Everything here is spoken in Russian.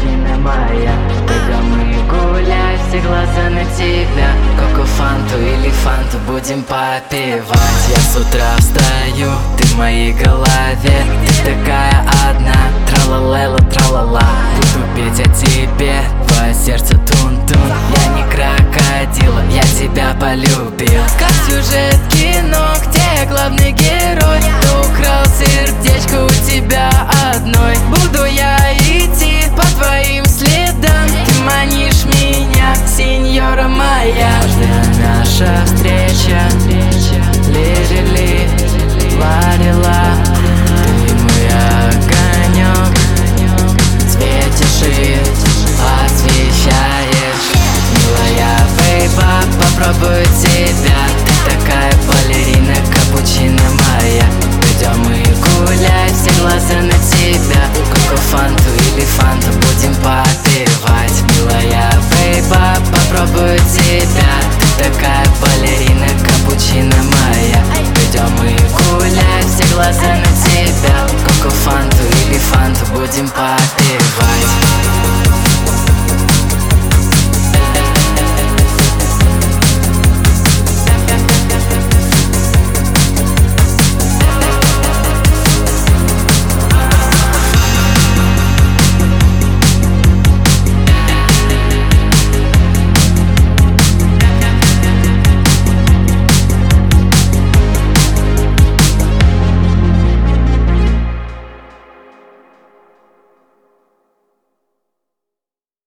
женщина моя. Когда мы гулять, все глаза на тебя. Коко, фанту или фанту будем попивать. Я с утра встаю, ты в моей голове. Ты такая одна, тра-ла-лейла, тра-ла-ла. Буду петь о тебе, твое сердце тун-тун. Я не крокодил, я тебя полюбил. Как сюжет кино, где я главный герой. Ты украл сердечко у тебя одной. Буду я идти по твоим следам. Ты манишь меня, сеньора моя. Каждая наша встреча, ли-ли-ли, ла-ли-ла. Ты мой огонек, светишь и освещаешь. Милая бейба, попробуй